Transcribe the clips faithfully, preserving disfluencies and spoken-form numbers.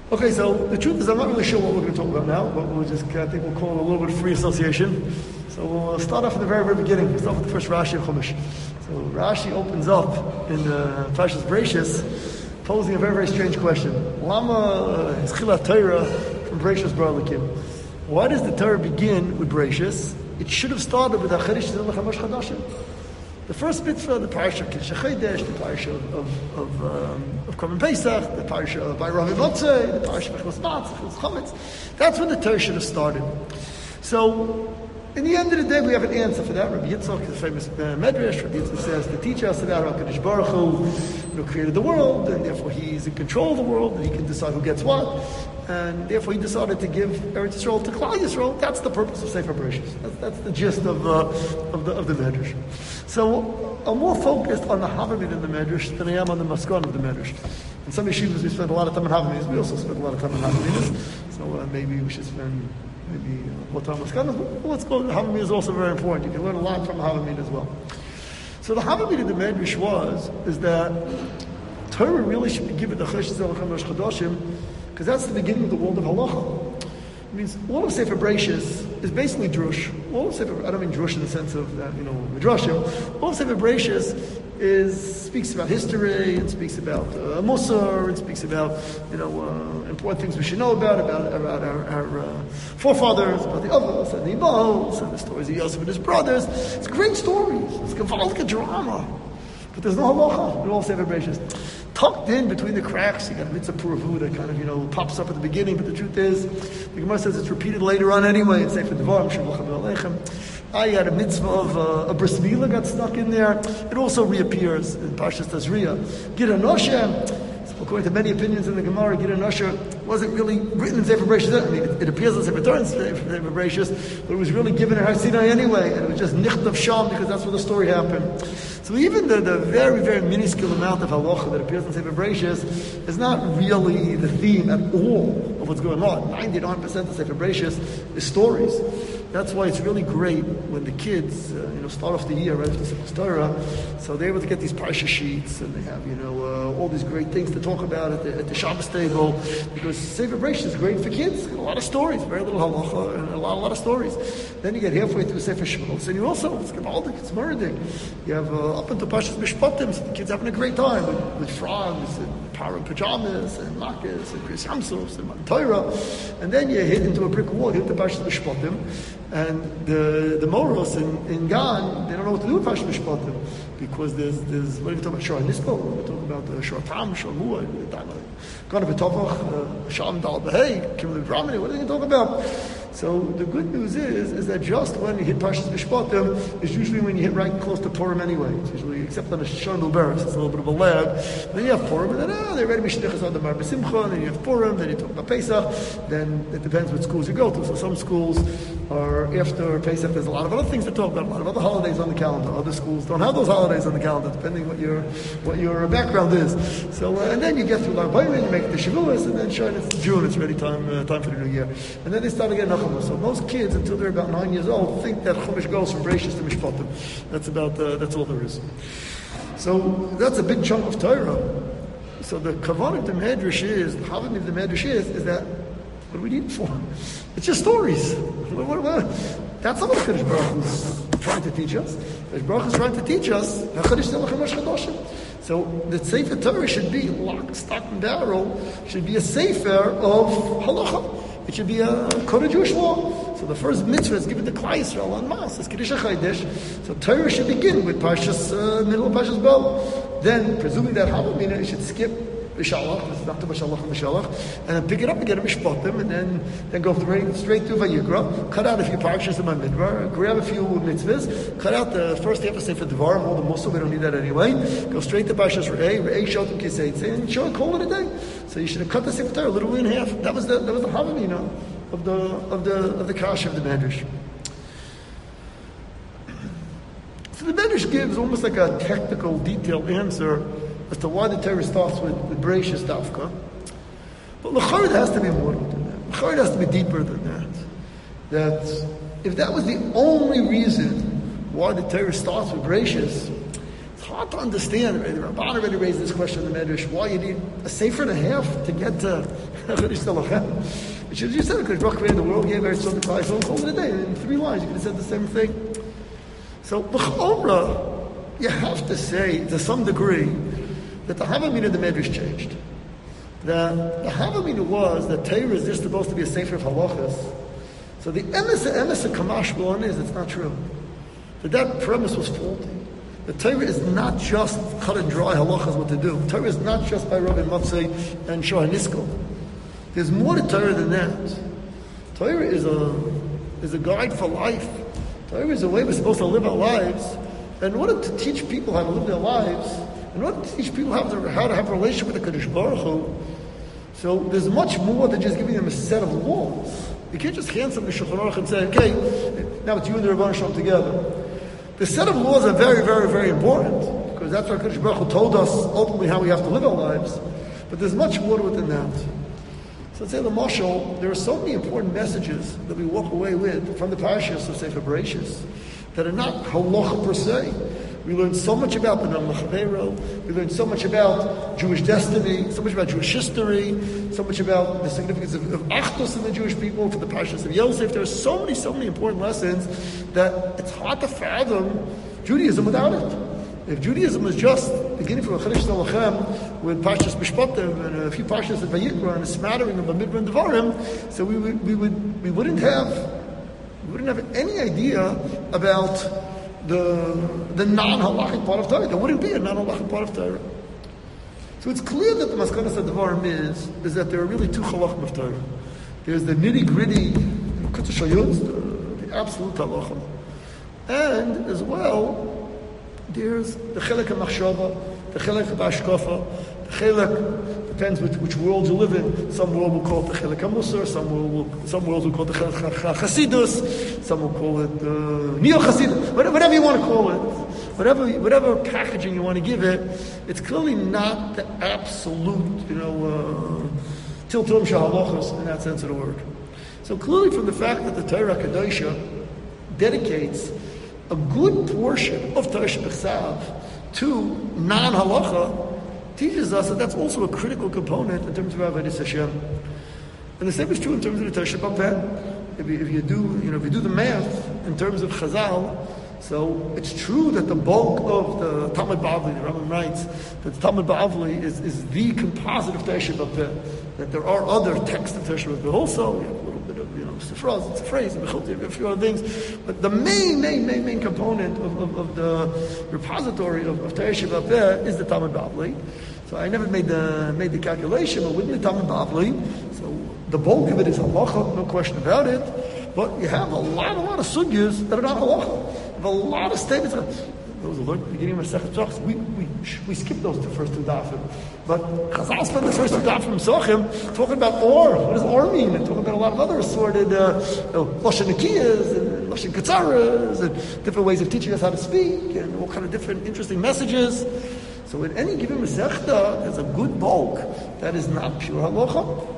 Okay, so the truth is I'm not really sure what we're going to talk about now, but we'll just, I think we'll call it a little bit of free association. So we'll start off at the very, very beginning. We'll start with the first Rashi of Chumash. So Rashi opens up in uh, Parshas Bereishis, posing a very, very strange question. Lama is Chilat Torah from Bereishis Baralakim. Why does the Torah begin with Bereishis? It should have started with Acharish Zilach HaMosh Chadashim. The first mitzvah, the parasha of Kiddush HaChodesh, the parasha of of of, um, of Korban Pesach, the parasha of Bayrav Motzei, the parasha of Echos Matz, Echos Chametz. That's when the Torah should have started. So, in the end of the day, we have an answer for that. Rabbi Yitzchak is a famous uh, medrash. Rabbi Yitzchak says to teach us about how HaKadosh Baruch Hu, you know, created the world, and therefore He's in control of the world, and He can decide who gets what. And therefore He decided to give Eretz Yisrael to Klal Yisrael. That's the purpose of Sefer Bereishis. That's, that's the gist of, uh, of the of the medrash. So I'm more focused on the Havamid in the medrash than I am on the Maskon of the medrash. In some yeshivas we spend a lot of time on Havamids. We also spend a lot of time on Havamids. So uh, maybe we should spend maybe more time on Maskon. But let's go. Havamid is also very important. You can learn a lot from Havamid as well. So the Havamid in the medrash was is that Torah really should be given the Chesh Zilach HaMosh Chadashim, because that's the beginning of the world of halacha. It means all of Sefer Bereishis is basically drush. All of Sefer, I don't mean drush in the sense of that, you know, midrashim. All of Sefer Bereishis is speaks about history. It speaks about uh, Musar. It speaks about you know uh, important things we should know about about about our, our uh, forefathers, about the Avos and the Ibos and the stories of Yosef and his brothers. It's great stories. It's Gavalka drama, but there's no halacha in all Sefer Bereishis. Tucked in between the cracks, you got a mitzvah puravu that kind of, you know, pops up at the beginning, but the truth is, the Gemara says it's repeated later on anyway. It's Sefer Devarim, Shavach Aleichem. I had a mitzvah of uh, a bris milah got stuck in there. It also reappears in Parshas Tazria. Gid HaNosher, according to many opinions in the Gemara, Gid HaNosher wasn't really written in Sefer Bereishis. I mean, it, it appears in Sefer Torah in Sefer Bereishis, but it was really given in Har Sinai anyway, and it was just nichtav sham because that's where the story happened. So even the, the very, very minuscule amount of halacha that appears in Sefer Bereishis is not really the theme at all of what's going on. ninety-nine percent of Sefer Bereishis is stories. That's why it's really great when the kids, uh, you know, start off the year right after Sefer Torah, so they're able to get these parsha sheets and they have, you know, uh, all these great things to talk about at the, at the Shabbos table, because Sefer Bereishis is great for kids. A lot of stories, very little halacha, and a lot, a lot of stories. Then you get halfway through Sefer Shmos, and you also, it's Gevaldik, it's Murdik. You have uh, up into Parshas Mishpatim, so the kids having a great time with, with frogs and power and pajamas and makas and Chris Yamsufs and Torah, and then you hit into a brick wall, you hit the Parshas Mishpatim, and the the Moros in, in Gan, they don't know what to do with Parshas Mishpatim, because there's, there's what are we talking about? Shor Nispo, we're talking about uh, Shor Tam, Shor Mu'ah, Gan B'Tovach, Sham Dal B'Hei, Kim L'Bramini, what are they going to talk about? So the good news is, is that just when you hit Parshas Mishpatim, is usually when you hit right close to Purim anyway. It's usually, except on a Shon Beres, it's a little bit of a lag. And then you have Purim, and then ah, they're ready to Mishnichas on the Mar B'Simcha, and then you have Purim, then you talk about Pesach, then it depends what schools you go to. So some schools are after Pesach, there's a lot of other things to talk about, a lot of other holidays on the calendar. Other schools don't have those holidays on the calendar, depending what your what your background is. So, uh, and then you get through Lag BaOmer, you make it to Shavuos, and then sure, it's June, it's ready time uh, time for the new year. And then they start again Nachama. So most kids, until they're about nine years old, think that Chumash goes from Bereishis to Mishpatim. That's about, uh, that's all there is. So that's a big chunk of Torah. So the kavanah of the Medrash is, the Havamid of the Medrash is, is that, what do we need it for? It's just stories. What, what, what? That's not what HaKadosh Baruch is trying to teach us. HaKadosh Baruch is trying to teach us, HaKadosh Zilach HaMosh Chadashim. So the Sefer Torah should be, lock, stock, and barrel, should be a Sefer of halacha. It should be a code of Jewish law. So the first mitzvah is given to Klal Yisrael on Mas. It's Kiddush HaChodesh. So Torah should begin with Parshas, uh, middle of Parshas Bo. Then, presuming that Havamina, it should skip Mishalach. This is not too much Halach and Mishalach. And then pick it up again at Mishpatim. And then, then go straight, straight through Vayikra. Cut out a few Parshas in my Midbar. Grab a few mitzvahs. Cut out the first half of Sefer Devarim, all the Mussar. We don't need that anyway. Go straight to Parshas Re'eh. Re'eh Shotim Kiseitzeh. And sure, call it a day. So you should have cut the Sefer Torah literally in half. That was the that was the Havamina of the of the of the Kasha of the Medrash. So the Medrash gives almost like a technical, detailed answer as to why the Torah starts with, with Bereishis Dafka. But l'chayr has to be more than that. L'chayr has to be deeper than that. That if that was the only reason why the Torah starts with Bereishis, it's hard to understand. Right? The Ramban already raised this question in the Medrash, why you need a sefer and a half to get to Chodesh Lachem. Which as you said, because Baruch created the world, gave every son to Christ, so called it a day. In three lines, you could have said the same thing. So, B'chomra, you have to say, to some degree, that the Havamina of the Medrash changed. The, the Havamina was that Torah is just supposed to be a sefer of halachas. So the emes emes of Kamash Blon is, it's not true. That that premise was faulty. The Torah is not just cut and dry halachas what to do. Torah is not just by Rabbi Matzei and Shoah Nisko. There's more to Torah than that. Torah is a is a guide for life. Torah is a way we're supposed to live our lives. And in order to teach people how to live their lives, in order to teach people how to, how to have a relationship with the Kadosh Baruch Hu, so there's much more than just giving them a set of laws. You can't just hand something to Shulchan Aruch and say, okay, now it's you and the Rebbeinu Shalom together. The set of laws are very, very, very important, because that's what Kadosh Baruch Hu told us ultimately how we have to live our lives. But there's much more to it than that. So let's say the Mashal, there are so many important messages that we walk away with from the parashas of Sefer Bereshis that are not halacha per se. We learn so much about B'nai L'Chavero. We learn so much about Jewish destiny, so much about Jewish history, so much about the significance of, of Achdus in the Jewish people, for the parashas of Yosef. There are so many, so many important lessons that it's hard to fathom Judaism without it. If Judaism was just beginning from a Chodesh Lachem with Parshas Mishpatim and a few Parshas of Vayikra and a smattering of Bamidbar and Devarim, so we would we would we wouldn't have we wouldn't have any idea about the the non-halachic part of Torah. There wouldn't be a non-halachic part of Torah. So it's clear that the Maskanas of Devarim is is that there are really two halachim of Torah. There's the nitty-gritty Kutzah Shayutz, the, the absolute halachim, and as well there's the Chelek of Machshava, the Chelek of Ashkafa, the Chelek depends which, which world you live in. Some world will call it the Chelek HaMusar, some world will, some worlds will call it the Chelek HaChasidus, some will call it uh, Neo Chasidus, whatever you want to call it, whatever whatever packaging you want to give it. It's clearly not the absolute, you know, Tiltum Shahalachos in that sense of the word. So clearly, from the fact that the Torah Kadosha dedicates a good portion of Torah Shebechsav to non-halacha, teaches us that that's also a critical component in terms of Avodas Hashem. And the same is true in terms of the Torah Shebapeh. If you, if you do, you know, if you do the math in terms of Chazal, so it's true that the bulk of the Talmud Bavli, the Rambam writes that the Talmud Bavli is, is the composite of Torah Shebapeh. That there are other texts of Torah Shebapeh also. You have a little bit of, you know, Sifraz, it's a phrase, a few other things. But the main, main, main, main component of, of, of the repository of, of Torah Shebapeh is the Talmud Bavli. So I never made the made the calculation, but with the Talmud Bavli, so the bulk of it is halacha, no question about it. But you have a lot, a lot of sugyas that are not halacha. You have a lot of statements. Those who learned at the beginning of Masechet Brachos, we we we skip those two first two dafim. But Chazal spent the first two dafim Sochem talking about or. What does or mean? And talking about a lot of other assorted uh, lashon nikiyas and lashon katzaras and different ways of teaching us how to speak and all kind of different interesting messages. So in any given Masechta, there's a good bulk that is not pure halacha.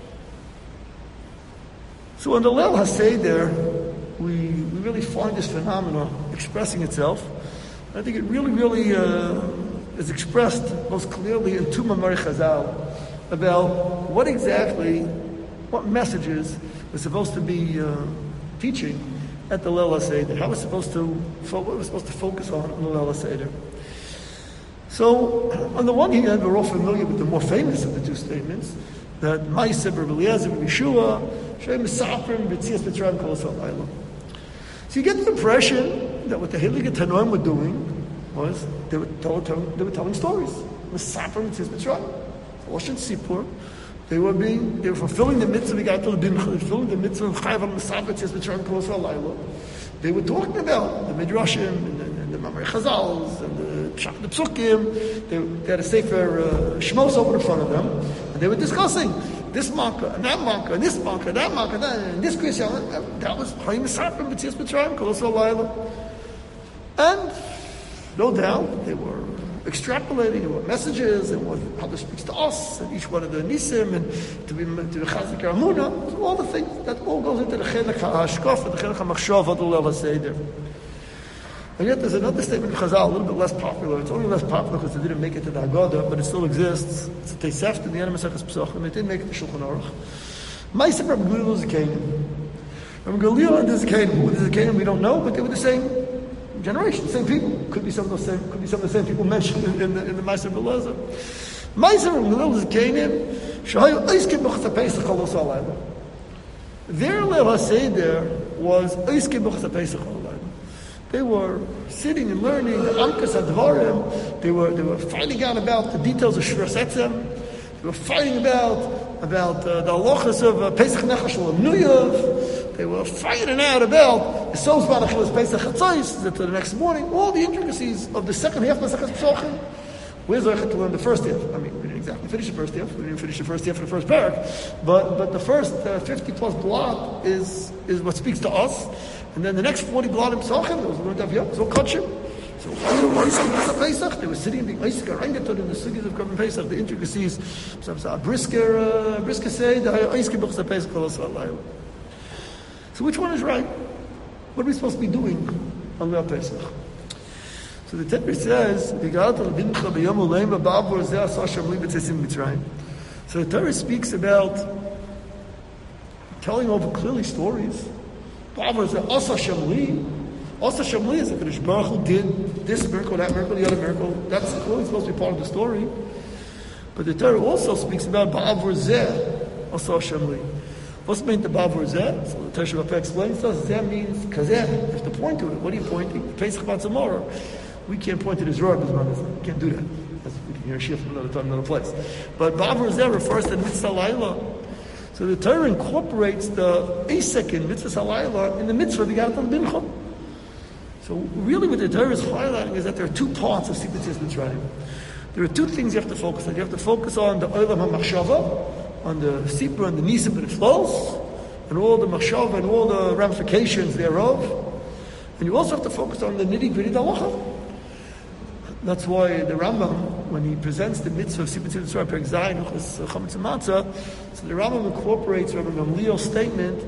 So in the Leil HaSeder, we, we really find this phenomenon expressing itself. I think it really, really uh, is expressed most clearly in two Mamari Chazal about what exactly, what messages we're supposed to be uh, teaching at the Leil HaSeder, how we're supposed to, what we're supposed to focus on in the Leil HaSeder. So, on the one hand, we're all familiar with the more famous of the two statements, that Ma'aseh Rabbi Eliezer, Rabbi Yeshua, Shem Misaprim, B'tzias Mitzrayim Kol Salayla. So you get the impression that what the Heilige Tanoim were doing was they were, telling, they were telling stories. Misaprim, B'tzias Mitzrayim, Lashon Sipur. They were being, they were fulfilling the mitzvah, fulfilling the mitzvah of Chayav Misaprim, B'tzias Mitzrayim Kol Salayla. They were talking about the Midrashim and the, and the Mamre Chazals and the Pshat the Psukim. They, they had a Sefer uh, Shmos open in front of them, and they were discussing this Makkah and that Makkah and this Makkah and that Makkah and, that, and this Kriyas. That was Chaim Misaprim B'tzias Mitzrayim Kol Salayla. And no doubt they were extrapolating what messages and what how this speaks to us and each one of the nisim and to be to the chazik amuna, so all the things that all goes into the chelek ha'ashkaf and the chelek ha'machshav of the Leil HaSeder. And yet there's another statement of Chazal, a little bit less popular. It's only less popular because it didn't make it to the Haggadah, but it still exists. It's a Tosefta in the end of Maseches Pesachim. It didn't make it to Shulchan Aruch. Ma'aseh Rabbi Gamliel Zakanim. Rabbi Gamliel and the Zakanim, who were the Zakanim, we don't know, but they were the same generation, the same people. Could be some of the same, could be some of the same people mentioned in, in the in the Ma'aseh Rabbi Elazar. Ma'aseh Rabbi Gamliel Zakanim, Shahayu Eiskim B'chas HaPesach Chalos HaLayla. Their Leil HaSeder was Eiskim B'chas HaPesach HaLayla. They were sitting and learning the Amkas HaDvarim. They were they were finding out about the details of Shras Etzem. They were fighting about about uh, the halachas of uh, Pesach Nechash Nuyav. They were fighting out about the Sos Banachilas Pesach Chatzos that to the next morning. All the intricacies of the second half of Maseches Pesachim. We're Zoichet to learn the first half. I mean, we didn't exactly finish the first half. We didn't finish the first half of the first parak. But but the first uh, fifty plus blot is is what speaks to us. And then the next forty blot in Pesachim, it was learned of Yom, so Kachim. So Pesach, they were sitting in the Isaac Arangaton in the Sugis of Korban Pesach, the intricacies. So a brisker, uh, brisker say the Isaac B'chas Pesach Chalos HaLayla. So which one is right? What are we supposed to be doing on Leil Pesach? So the Torah says, so the Torah speaks about telling over clearly stories. Asa Shamli. Asa Shamli is that the Baruch Hu did this miracle, that miracle, the other miracle. That's clearly supposed to be part of the story. But the Torah also speaks about Ba'avur Zeh, Asa Shamli. What's meant the Ba'avur Zeh? So the Torah Shabbat explains to us, Zeh means Kazeh. You have to point to it. What are you pointing? Pesach Batzamorah. We can't point to the Zror B'zman. We can't do that. That's, we can hear Shia from another time, another place. But Ba'avur Zeh refers to Mitzvah Laila. So the Torah incorporates the Asek in Mitzvah Halayla in the Mitzvah of the Gatan Bincham. So really what the Torah is highlighting is that there are two parts of Sipur Tzis Mitzrayim. There are two things you have to focus on. You have to focus on the Olam HaMachshava, on the Sipur and the Nisim that it flows, and all the Machshava and all the ramifications thereof. And you also have to focus on the nitty-gritty Halacha. That's why the Rambam, when he presents the mitzvah of Sipur Tzis Mitzrayim, Perek Zayin, Uchas Chametz Matzah, so the Rambam incorporates Rabbi Gamliel's statement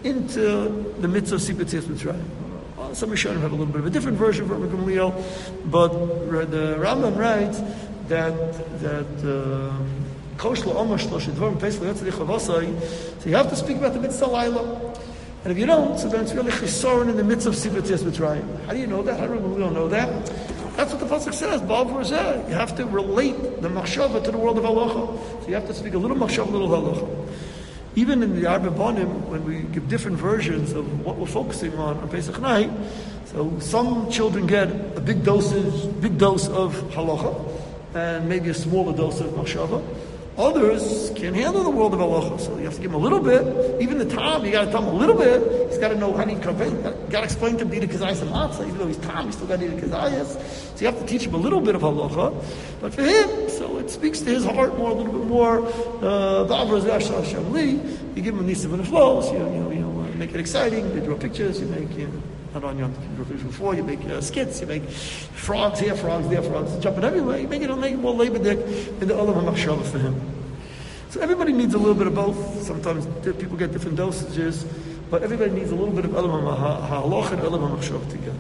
into the mitzvah of Sipur Tzis Mitzrayim. Well, some Rishonim have a little bit of a different version of Rabbi Gamliel, but the Rambam writes that that Kosh La'omah Shlosh Dvarim Pesach Yotzei Chavosai. So you have to speak about the mitzvah Laila. And if you don't, so then it's really chisoron in the midst of Sipur Tzis Mitzrayim. How do you know that? How do we don't know that? That's what the pasuk says. Ba'avur Zeh. You have to relate the machshava to the world of halacha. So you have to speak a little machshava, a little halacha. Even in the Arba Banim, when we give different versions of what we're focusing on on Pesach night, so some children get a big dosage, big dose of halacha, and maybe a smaller dose of machshava. Others can't handle the world of halacha, so you have to give him a little bit. Even the Tom, you got to tell him a little bit. He's got to know how to convey. You got to explain to him the kazayas and matzah. Even though he's Tom, he's still got to eat kazayas. So you have to teach him a little bit of halacha. But for him, so it speaks to his heart more, a little bit more. Ba'avur Zeh Shamli. You give him a nisim and a flows. You, you know, you know, make it exciting. You draw pictures. You make you know, not on your before. You make uh, skits. You make frogs here, frogs there, frogs jumping everywhere. You make it, make it more labedik in the olam hamachshava for him. So everybody needs a little bit of both. Sometimes people get different dosages, but everybody needs a little bit of olam ha'halach and olam hamachshava together.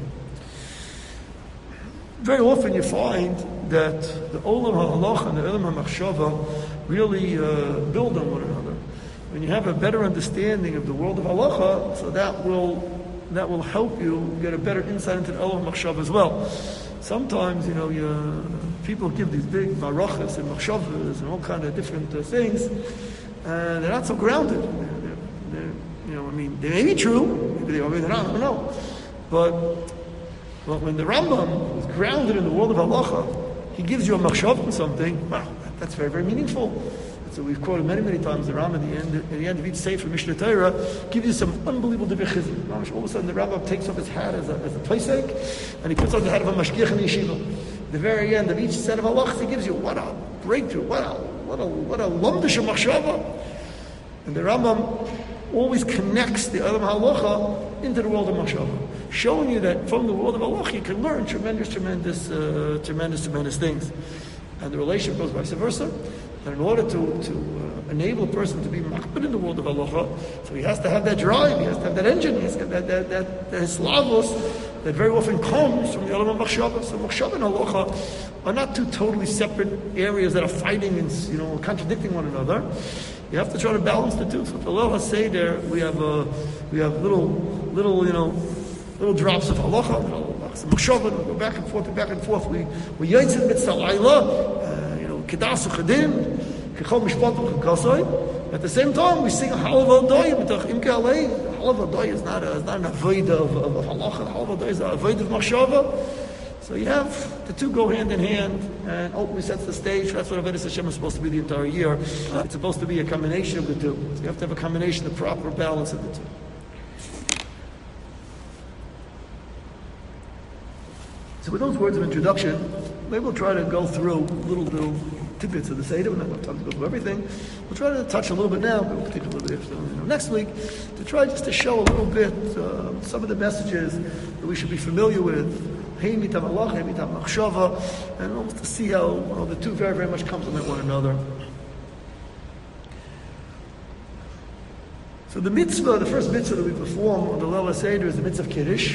Very often you find that the olam ha'halach and the olam hamachshava really uh, build on one another. When you have a better understanding of the world of halacha, so that will that will help you get a better insight into the olam machshava as well. Sometimes, you know, you, people give these big marachas and machshavas and all kind of different uh, things, and they're not so grounded. They're, they're, they're, you know, I mean, they may be true, maybe they are, maybe they're not, I don't know. But, but when the Rambam is grounded in the world of halacha, he gives you a machshav on something, wow, that's very, very meaningful. So we've quoted many, many times the Rambam at the end, at the end of each Sefer Mishnah Torah gives you some unbelievable divrei. All of a sudden the Rambam takes off his hat as a, as a playsake, and he puts on the hat of a mashgiach in the yeshiva. At the very end of each set of halachas, he gives you what a breakthrough, what a what a what a lumdish machshava. And the Rambam always connects the olam halacha into the world of machshava, showing you that from the world of halacha you can learn tremendous, tremendous, uh, tremendous, tremendous things. And the relationship goes vice versa. And in order to, to uh, enable a person to be makbid in the world of halacha, so he has to have that drive, he has to have that engine, he has to have that, that, that, that slavos that very often comes from the element of machshava. So machshava and halacha are not two totally separate areas that are fighting and, you know, contradicting one another. You have to try to balance the two. So the Leil HaSeder, we have uh, we have little little you know little drops of halacha, little machshava, we go back and forth and back and forth. We we yitzin mitzvah layla, you know, kedas uchadim, kechol mishpat u'chakasoi. At the same time, we sing halav adoy b'tach imke alei. Halav adoy is not a, is not an avoid of, of, of halacha. Halav adoy is an avoid of machshava. So you have the two go hand in hand, and ultimately sets the stage. That's what Avodas Hashem is supposed to be the entire year. It's supposed to be a combination of the two. So you have to have a combination, the proper balance of the two. So with those words of introduction, maybe we'll try to go through little little tidbits of the Seder. We're not going to have time to go through everything. We'll try to touch a little bit now, but we'll take a little bit you know, next week to try just to show a little bit uh, some of the messages that we should be familiar with. And almost to see how you know, the two very, very much complement one another. So the mitzvah, the first mitzvah that we perform on the Leil HaSeder is the mitzvah of Kiddush,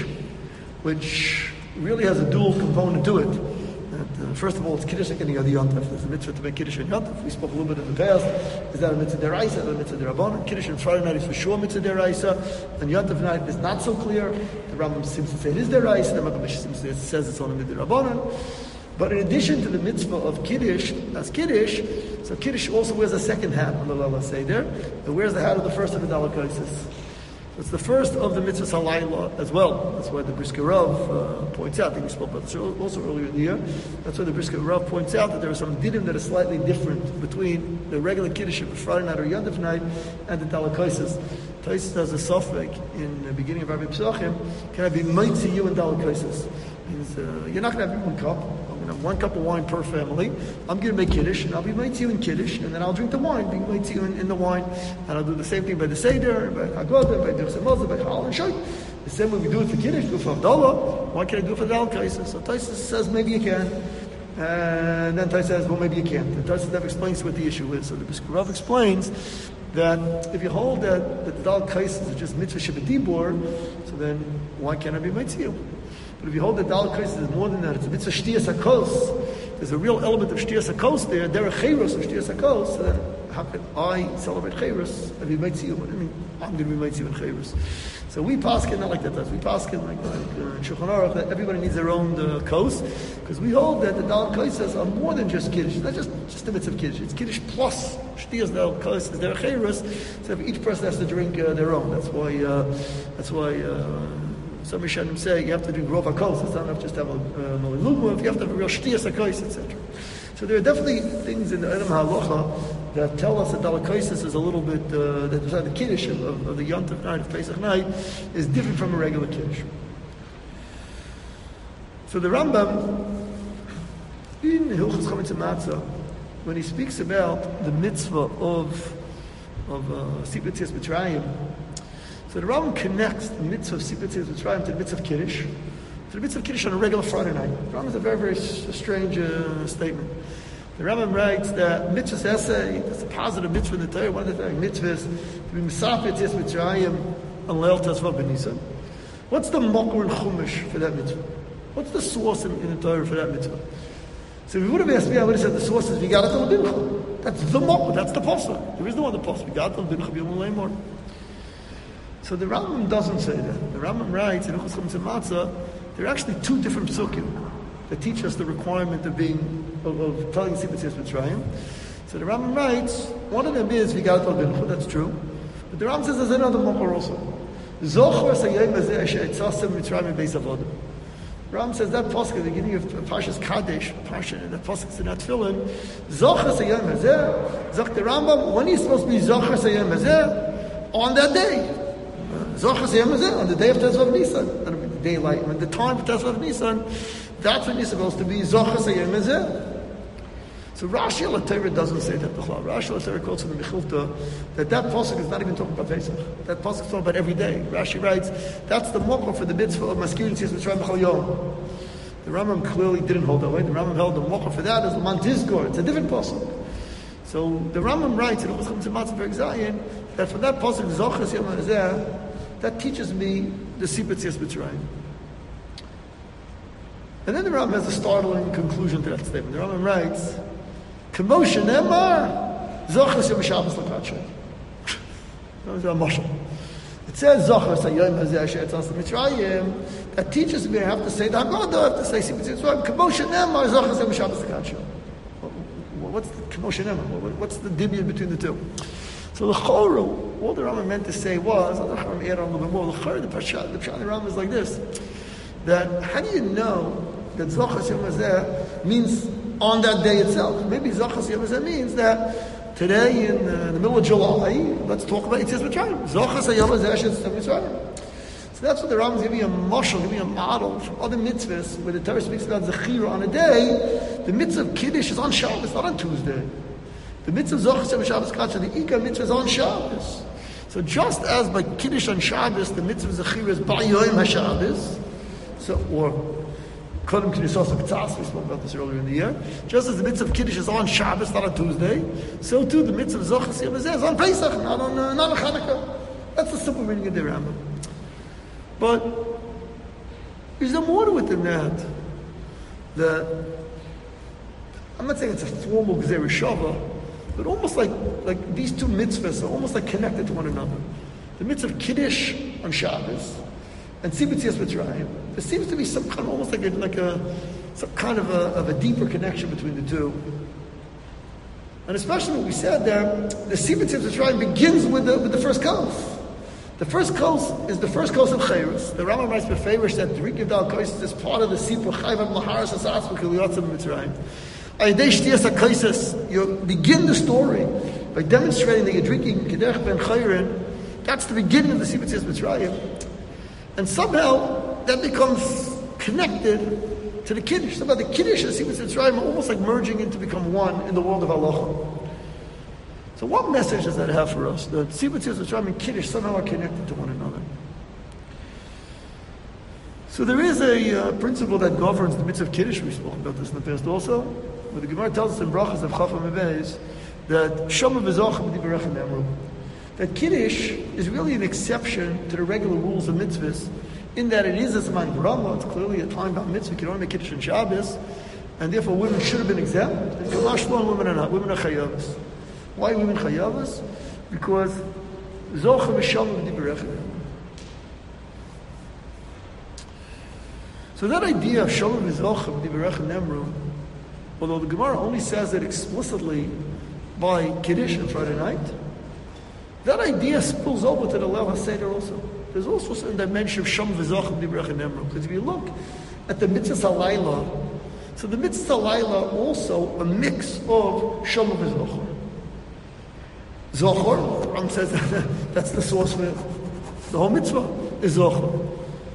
which really has a dual component to it. And, uh, first of all, it's Kiddush like any other Yontif. There's a mitzvah to make Kiddush in Yontif. We spoke a little bit in the past. Is that a mitzvah deraisa? Is that a mitzvah derabbanan? Kiddush on Friday night is for sure mitzvah deraisa. And Yontif night is not so clear. The Rambam seems to say it is deraisa. The Makkah seems to say it says it's only mitzvah derabbanan. But in addition to the mitzvah of Kiddush, that's Kiddush, so Kiddush also wears a second hat on the Leil HaSeder. It wears the hat of the first of the Dalakaisis. It's the first of the mitzvahs halayla as well. That's why the Brisker Rav uh, points out, I think we spoke about this also earlier in the year, that's why the Brisker Rav points out that there are some dinim that are slightly different between the regular Kiddush of Friday night or Yontif night and the Dalakaisis. Taisus has a suffix in the beginning of Rabbi Pesachim, can I be mighty you in Dalakaisis? Means uh, you're not going to have one cup. I'm going to have one cup of wine per family. I'm going to make Kiddush, and I'll be mighty you in Kiddush, and then I'll drink the wine, being mighty you in, in the wine. And I'll do the same thing by the Seder, by Haggadah, by Dirch Samazah, by Chal and Shoy. The same way we do it for Kiddush, do it for Havdalah. Why can't I do it for the Dalakaisis? So Taisus says maybe you can. And then Taisus says, well, maybe you can't. And Taisus never explains what the issue is. So the Brisker Rav explains that if you hold that, that the Dalakaisis is just mitzvah shebedibur, so then why can't I be mighty you? But if you hold that Dalakaisis is more than that, it's a mitzvah shtiyas hakos. There's a real element of shtiyas hakos there. There are chayros of shtiyas hakos. So then how can I celebrate chayros and be mighty you? I mean, I'm going to be mighty you in chayros. So we paskin not like that. We paskin like like uh, Shulchan Aruch that everybody needs their own uh, kos, because we hold that the Dalakaisis are more than just kiddush. It's not just just the mitzvah of kiddush. It's kiddush plus shtiyas Dalakaisis. They're chayros. So each person has to drink uh, their own. That's why. Uh, that's why. Uh, Some Rishonim say you have to drink rov hakos. It's not enough just to have a molei lugma. If you have to have a real shtiyas hakos, et cetera. So there are definitely things in the Edom Halacha that tell us that Dalakaisis is a little bit uh, that the Kiddush of, of, of the Yontif night, of Pesach night, is different from a regular Kiddush. So the Rambam in Hilchos Chametz Matzah, when he speaks about the mitzvah of of Sipur Tzias Mitzrayim. So the Rambam connects the mitzvah of Sipur Tzias Mitzrayim to the mitzvah of Kiddush, to the mitzvah of Kiddush on a regular Friday night. The Rambam is a very, very strange uh, statement. The Rambam writes that mitzvahs essay, that's a positive mitzvah in the Torah, one of the mitzvahs, to be Misafir Tzias Mitzrayim on Leil Tezvav B'Nisan. What's the Makor and Chumash for that mitzvah? What's the source in, in the Torah for that mitzvah? So if you would have asked me, I would have said the source is V'gadat al Bincha. That's the Makor, that's the Pasuk. There is no other Pasuk. V'gadat al Bincha b'yom ha'leimor. So the Rambam doesn't say that. The Rambam writes in Hilchos Chametz Matzah, there are actually two different psukim that teach us the requirement of being of, of telling Sipur Tzias Mitzrayim. So the Rambam writes, one of them is V'gadat al Bincha, that's true. But the Rambam says there's another Makor also. Zochor sayayim hazeh she'etzasem Mitzrayim beis avodah. Rambam says that pasuk at the beginning of Parshas Kadesh, Parsha, that pasuk is in that tefillin. Zochor sayayim hazeh. Zok the Rambam, when are you supposed to be Zochor sayayim hazeh? On that day. Zochor sayayim hazeh, on the day of Tezvav Nisan. That'll be the daylight. When the time for Tezvav Nisan, that's when you're supposed to be Zochor sayayim hazeh. So Rashi al Torah doesn't say that. Rashi al Torah quotes in the Mechilta that that pasuk is not even talking about Pesach. That pasuk is talking about every day. Rashi writes that's the mokah for the mitzvah of Maskirin Tzias Mitzrayim b'chol yom. The Rambam clearly didn't hold that way. The Rambam held the mokah for that as the Man Tizkor. It's a different pasuk. So the Rambam writes in Hilchos Chametz Matzah Perek Zayin that for that pasuk Zochor sayayim hazeh, that teaches me the Sipur Tzias Mitzrayim. And then the Rambam has a startling conclusion to that statement. The Rambam writes, "K'moshe nemar, zochas yom Shabbos l'kadshay." That was a mashal. It says zochas hayom hazeh asher etzas l'mitzrayim. That teaches me I have to say the Haggadah, I have to say Sibitz Yisrael. K'moshe nemar, zochas yom Shabbos l'kadshay. What's the K'moshe nemar? What's the dibyan between the two? So the Chorah, all the Rambam meant to say was, I'll add on a little bit more, the Chorah, the Pshat, the Pshat of the Rambam is like this, that how do you know that Zochas Yom Hazeh means on that day itself? Maybe Zochas Yom Hazeh means that today in uh, the middle of July, let's talk about Yetzias Mitzrayim. Zochas Yom Hazeh Yetzias Mitzrayim. So that's what the Rambam is giving a mashal, giving a model from other mitzvahs, where the Torah speaks about Zechira on a day, the mitzvah of Kiddush is on Shabbos, not on Tuesday. The mitzvah of Zochas Yom Shabbos Kadsha, the Ikar mitzvah is on Shabbos. So just as by Kiddush on Shabbos, the mitzvah of Zechira is by Yom HaShabbos, so, or Kodem Kiddush also K'tzas, we spoke about this earlier in the year, just as the mitzvah of Kiddush is on Shabbos, not on Tuesday, so too the mitzvah of Zochas Yom Hazeh is on Pesach, not on, uh, not on Chanukah. That's the simple meaning of the Rambam. But is there more to it than that? The, I'm not saying it's a formal Gzerah Shava, but almost like, like these two mitzvahs are almost like connected to one another. The mitzvah of Kiddush on Shabbos and Sibitz Yetzias Mitzrayim. There seems to be some kind of, almost like a, like a some kind of a, of a deeper connection between the two. And especially what we said there, the Sibitz Yetzias Mitzrayim begins with the, with the first kos. The first kos is the first kos of Chayros. The Rambam writes befavorish that the Rik Yudal Kos is part of the Sipur Chayvam Laharas Asas V'Kiliyotzim Mitzrayim. You begin the story by demonstrating that you're drinking Kiddush ben Chayrin. That's the beginning of the Sibitz Yetzias Mitzrayim. And somehow that becomes connected to the Kiddush. Somehow the Kiddush and the Sibitz Yetzias Mitzrayim are almost like merging into become one in the world of Halacha. So what message does that have for us? The Sibitz Yetzias Mitzrayim and Kiddush somehow are connected to one another. So there is a uh, principle that governs the mitzvah of Kiddush. We spoke about this in the past also. But the Gemara tells us in Brachas of Chafam Beis that Shama v'Zochim v'Diberech Nemru. That Kiddush is really an exception to the regular rules of mitzvahs, in that it is a Zman Brahma, it's clearly a time-bound mitzvah, you can only make Kiddush on Shabbos, and therefore women should have been exempt, and Kamash Lo, women are not, women are Chayavas. Why women Chayavas? Because Zochim v'Shama v'Diberech Nemru. So that idea of Shama v'Zochim v'Diberech Nemru, although the Gemara only says it explicitly by Kiddush on Friday night, that idea spills over to the Leil HaSeder also. There's also a dimension of Sham v'Zochim Dibrech Nemru. Because if you look at the Mitzvah Halayla, so the Mitzvah Halayla also a mix of Sham v'Zochim. Zochor, the Ram says that, that's the source for the whole mitzvah is Zochor.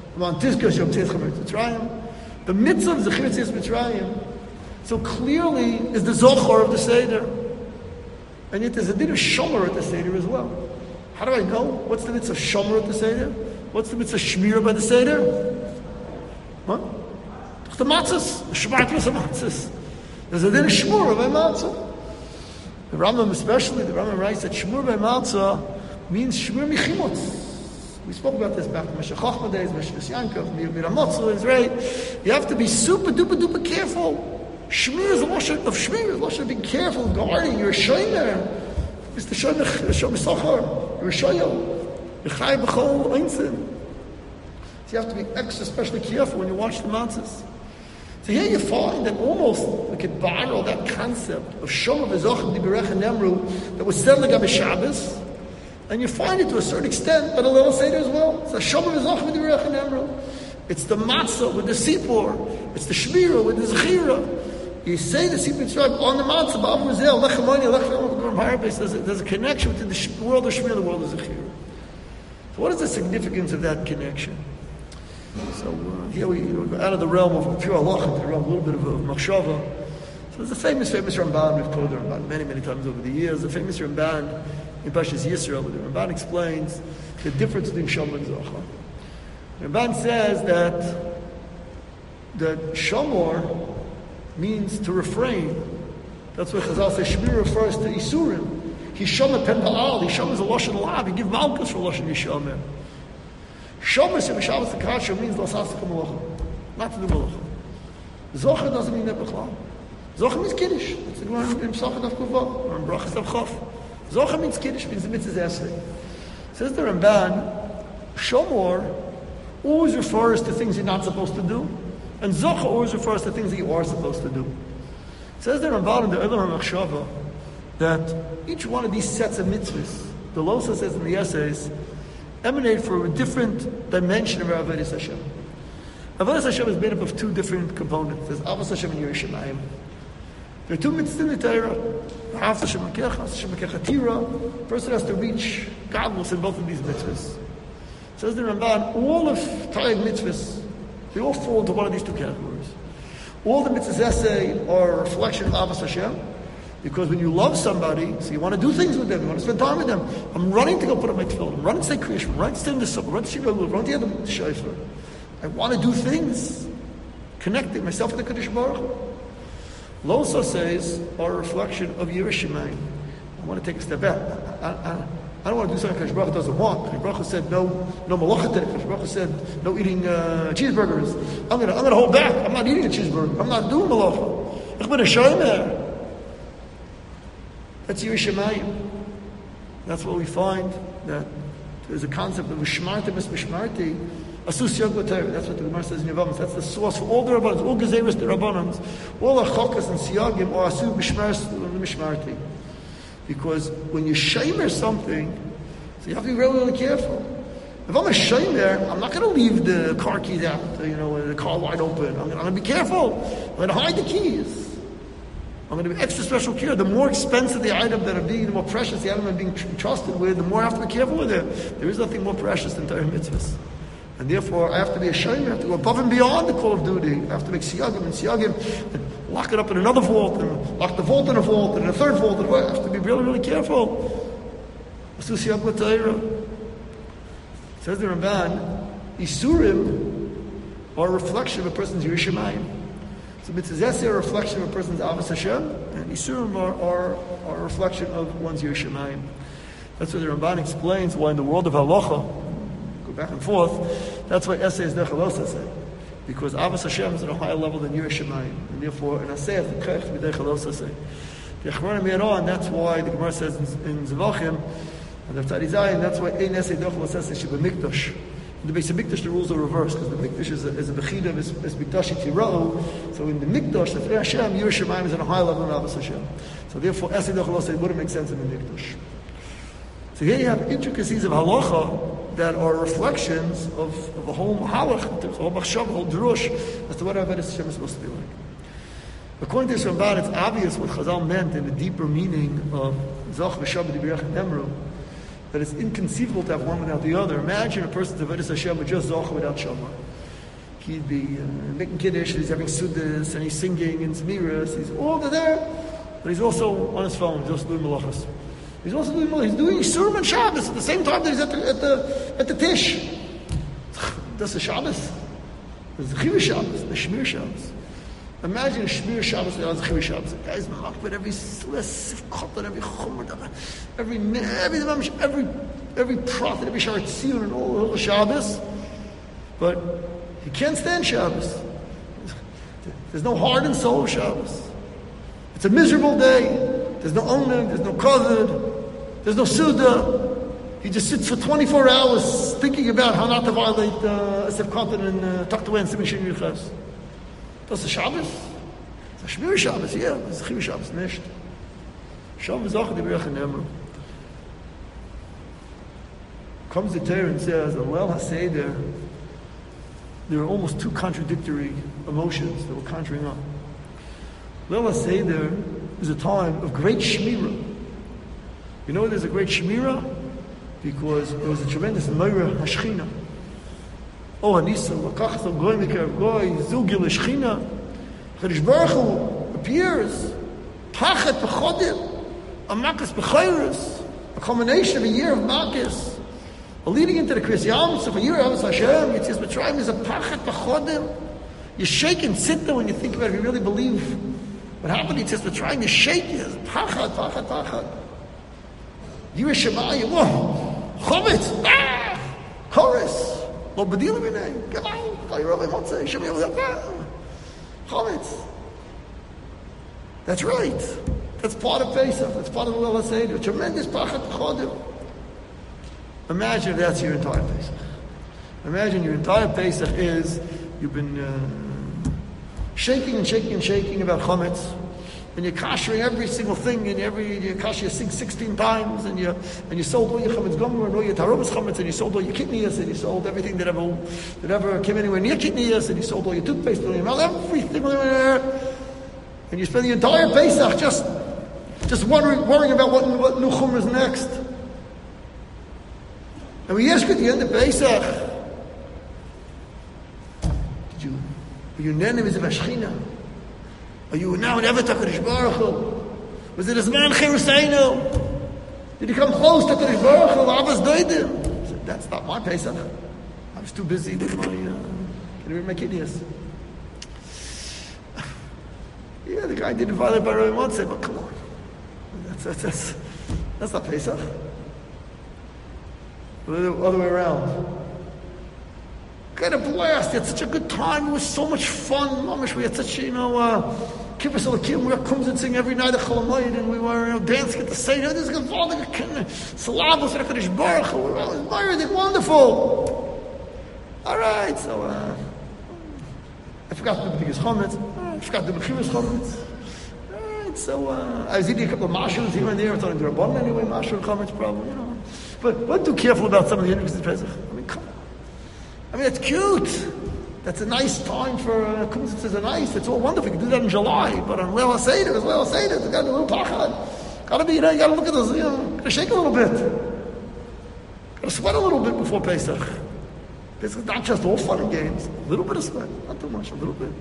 The mitzvah of Zechir Yetzias Mitzrayim, so clearly is the Zochor of the Seder. And yet there's a din of Shomer at the Seder as well. How do I know? What's the mitzvah of Shomer at the Seder? What's the mitzvah of Shmir by the Seder? What? The matzahs. The Shemar plus the matzahs. There's a din of Shmur by matzah. The Rambam especially, the Rambam writes that Shmur by matzah means Shmur michimutz. We spoke about this back in Meshech Chochmah days, Meshech Yankov, Mir Miramotzah is right. You have to be super duper duper careful. Shmir is a lashon of Shmir, is a lashon of being careful, guarding. You're a shomer. It's the shomer, shomer sachar. You're a shoyel. You're chay b'chol einzim. So you have to be extra especially careful when you watch the matzahs. So here you find that almost like it borrowed that concept of shomer v'zochim diberech nemru that was said like a Shabbos, and you find it to a certain extent by the Leil HaSeder as well. It's a shomer v'zochim diberech nemru. It's the matzah with the sipor. It's the shmira with the zechira. You say the Sibitz Mitzrayim on the matzah, ba'am rizel, lechem moni, lechem harabes. There's a, there's a connection between the sh- world of Shmir and the world of Zechir. So what is the significance of that connection? So uh, here we you know, out of the realm of pure halacha into the realm of a little bit of, of machshava. So there's a famous, famous Ramban, we've quoted the Ramban many, many times over the years, the famous Ramban in Pashas Yisrael, where the Ramban explains the difference between Shom and Zochar. The Ramban says that that Shomor means to refrain. That's why Chazal says Shmir refers to Isurim. Hishomer pen ba'al. Hishomer is a lashon lav. You give malchus for lashon Hishomer. Shomer se b'Shabbos l'kasher means l'asas malacha, not to do malacha. Zocher doesn't mean that b'chlal. Zocher means Kiddush. That's the Gemara in Pesachah of Kuva, or in Brachas of Chof. Zocher means Kiddush, means the mitzvah essay. Says the Ramban, Shomor always refers to things you're not supposed to do, and Zocher always refers to things that you are supposed to do. Says the Ramban in the Eilam HaMachshava that each one of these sets of mitzvahs, the Losa says in the essays, emanate from a different dimension of our Avodas Hashem. Avodas Hashem is made up of two different components. There's Avos Hashem and Yiras Shamayim. There are two mitzvahs in the Torah. Avos Hashem Makecha, Hashem Makecha Tira. A person has to reach godless in both of these mitzvahs. Says the Ramban, all of Torah mitzvahs, they all fall into one of these two categories. All the mitzvahs essay are a reflection of Avos Hashem, because when you love somebody, so you want to do things with them, you want to spend time with them. I'm running to go put up my tefillin, I'm running to say Kriyash, I'm running to stand in the sukkah, I'm running to see Rav, I'm running to hear the shofar. I want to do things, connecting myself with the Kadosh Baruch Hu. Losa says, are a reflection of Yiras Shamayim. I want to take a step back. I, I, I don't want to do something Kadosh Baruch Hu doesn't want. Kadosh Baruch Hu said no, no malacha today. Kadosh Baruch Hu said no eating uh, cheeseburgers. I'm going to, I'm going to hold back. I'm not eating a cheeseburger. I'm not doing malacha. Ich bin a shomer. That's Yiras Shamayim. That's what we find, that there's a concept of Mishmarti mis Mishmarti, Asus Yog B'Torah. That's what the Gemara says in Yevamos. That's the source for all the Rabbanans, all Gezeres the Rabbanans, all the Chokas and Siyagim are Asu Mishmarti. Because when you shamer something, so you have to be really, really careful. If I'm a shamer, I'm not going to leave the car keys out, you know, the car wide open. I'm going to be careful. I'm going to hide the keys. I'm going to be extra special care. The more expensive the item that are being, the more precious the item I'm being tr- trusted with, the more I have to be careful with it. There is nothing more precious than Torah mitzvahs. And therefore, I have to be ashamed. I have to go above and beyond the call of duty. I have to make siyagim and siyagim, and lock it up in another vault, and lock the vault in a vault, and in a third vault. And I have to be really, really careful. Asu siyag l'Torah. Says the Ramban, Isurim are a reflection of a person's Yiras Shamayim. So mitzvahs are a reflection of a person's Avos Hashem, and Isurim are, are, are a reflection of one's Yiras Shamayim. That's what the Ramban explains why in the world of halacha, go back and forth, that's why essays Dechalosa say. Because Avos Hashem is at a higher level than Yiras Shamayim, and therefore an essay of the Kech Dechalosa say. The Achronim Yirah, and that's why the Gemara says in, in Zevachim, and the Tzadi Zayin, that's why ein essay Dechalosa says Sheba Mikdash. In the base of Mikdash, the rules are reversed, because the Mikdash is a, is a Bechida of his Mikdash Tira'u. So in the Mikdash, the Fnei Hashem, Yiras Shamayim is at a higher level than Avos Hashem. So therefore, essay Dechalosa wouldn't make sense in the Mikdash. So here you have intricacies of halacha that are reflections of, of a whole halach, the whole machshav, the whole drush, as to what Avodas Hashem is supposed to be like. According to this Ramban, it's obvious what Chazal meant in the deeper meaning of Zach v'Shabbat Yibirach and Nemru, that it's inconceivable to have one without the other. Imagine a person's Avodas Hashem with just Zach without Shabbat. He'd be uh, making Kiddush, he's having Sudas, and he's singing in Zmiras, he's all there, but he's also on his phone, just doing malachas. He's also doing he's doing Surim and Shabbos at the same time that he's at the at the at the Tish. That's the Shabbos. There's the Chivur Shabbos, the Shmir Shabbos. Imagine a Shmir Shabbos without the Chivur Shabbos. The guy's machbet every sif kotan, every chomer, every every every every prophet, every Sharat Tziyun, and all the Shabbos. But he can't stand Shabbos. There's no heart and soul of Shabbos. It's a miserable day. There's no owner, there's no kavod, there's no suda. He just sits for twenty-four hours thinking about how not to violate uh, Asif Kotan and uh, tucked away in Siman Shin Yirchas. That's the Shabbos. It's a Shmir Shabbos, yeah. It's a Chivur Shabbos, nicht. Shabbos Zach Yibirach and Nemru. Comes the Torah and says, Alel HaSeder, there are almost two contradictory emotions that we're conjuring up. Alel HaSeder is a time of great shmira. You know there's a great shmira? Because there was a tremendous meira hashchina. Oh, Anisa, Lakach, Goy, Mikav, Goy, Zugil, Shchina. Chadish Baruch Hu appears, Pachat, Pechodim, a Makas, Pechayris, a culmination of a year of Makas, leading into the Kriyas Yam, of a year of Hashem. It says, Mitzrayim is a Pachat, Pechodim. You shake and sit there when you think about it, if you really believe what happened. He says, we're trying to shake you. Pachat, pachat, pachat. Yiras Shamayim, whoa, Chometz, ah, Chorus, Lo B'dila B'nei, Galau, Galau Rabbi Motzei, Shemiyah, ah. Chametz. That's right. That's part of Pesach. That's part of the Leil HaSeder. Tremendous pachat chodim. Imagine if that's your entire Pesach. Imagine your entire Pesach is you've been uh, shaking and shaking and shaking about chametz, and you're kashering every single thing, and every you kasher sixteen times, and you and you sold all your chametz gomer and all your tarubas chametz, and you sold all your kidneys, and you sold everything that ever that ever came anywhere near kidneys, and you sold all your toothpaste, and everything, and you spend the entire Pesach just just worrying, worrying about what what new chumrah is next. And we ask at the end of Pesach, did you, were you enemies of Ashchina? Are you now an Eved HaKadosh Baruch Hu? Was it a Zman Cheruseinu? Did you come close to HaKadosh Baruch Hu? Abbas Doidim? I said, that's not my Pesach. I was too busy with my, uh, getting rid of my kidneys. Yeah, the guy didn't violate by Rabbi Motze, but come on. That's, that's, that's, that's not Pesach. The other way around. Got a blast. We had such a good time. It was so much fun. Mamish, we had such, you know, uh, Kippur Salakim. We were kumzitzing every night at Cholamayid, and we were, you know, dancing at the same. This is good. Salavos at HaKadosh Baruch Hu. We were all admired it. Wonderful. All right, so uh, I forgot to do the biggest chametz. I forgot to do the Mechiras chametz. All right, so uh, I was eating a couple of mashus here and there. I thought I did a bun anyway. Mashu and chametz, probably, you know. But but do careful about some of the intricacies of Pesach. I mean, come on. I mean, it's cute. That's a nice time for uh, kumzitzes are nice. It's all wonderful. You can do that in July, but on Leil HaSeder, it's Leil HaSeder. It's got a little pachad. Got to be, you know, you got to look at this. You know, got to shake a little bit. Got to sweat a little bit before Pesach. Pesach is not just all fun and games. A little bit of sweat, not too much. A little bit.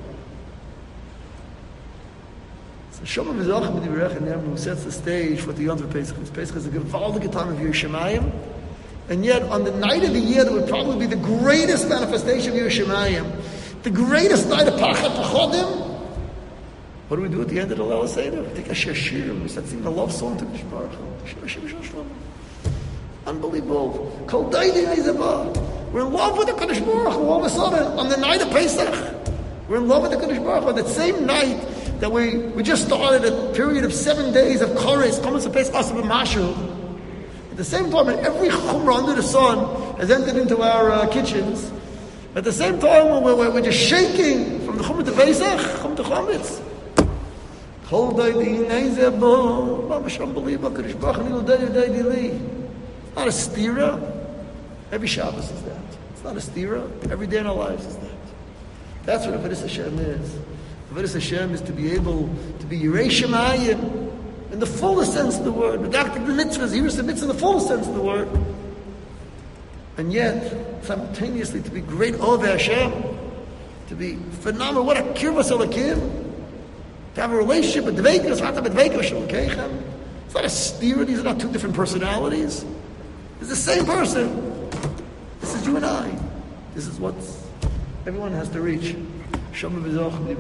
So Shomim V'Zochim B'Divrei Echem sets the stage for the Yom Tov Pesach. Pesach is a gewaltige time of Yerushalayim, and yet on the night of the year that would probably be the greatest manifestation of Yerushalayim, the greatest night of Pachat V'Chodim. What do we do at the end of the Leil HaSeder? We take a shir, we start singing a love song to Kadosh Baruch Hu. Unbelievable. Kol Daidi Neizabah. We're in love with the Kadosh Baruch Hu all of a sudden on the night of Pesach. We're in love with the Kadosh Baruch Hu on that same night that we, we just started a period of seven days of Koris, Komitz HaPesach Asav Mashu. At the same time, every chumrah under the sun has entered into our uh, kitchens. At the same time, we're, we're, we're just shaking from the chumrah to Pesach, chumrah to Chometz. Kol Daidi Neizabah. Mamash unbelievable. Kadosh Baruch Hu Daidi Daidi Li. It's not a stira. Every Shabbos is that. It's not a stira. Every day in our lives is that. That's what Avodas Hashem is. Avodas Hashem is to be able to be Yirei Shemayim in the fullest sense of the word. Medaktik the mitzvahs, Yiras the mitzvah in the fullest sense of the word. And yet, simultaneously, to be great Ovei Hashem, to be phenomenal. What a kirvas elakim. To have a relationship with Dveikus, Vata B'Dveikus Shalom Keichem. It's not a stira. These are not two different personalities. It's the same person. This is you and I. This is what everyone has to reach. So we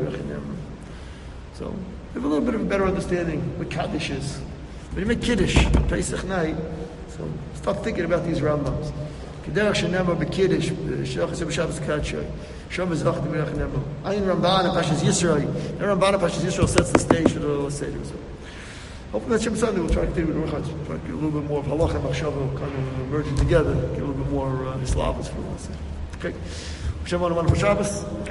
have a little bit of a better understanding what Kaddish is. When you make Kiddush, Pesach night, so start thinking about these Rambams. Kederach Shenema B'Kiddush, Shalach Yisrael B'Shabbos Kadshay, Shom V'Zach D'Mirach Nemo. Ayin Ramban and Pashas Yisrael. And Ramban and Pashas Yisrael sets the stage for the Leil HaSeder. So hopefully that Shem Sunday we'll try to continue with Ruchat, try to get a little bit more of Halach and Machshava kind of merging together, get a little bit more uh, Islavas for us. Okay. Shem Anu Manu Shabbos.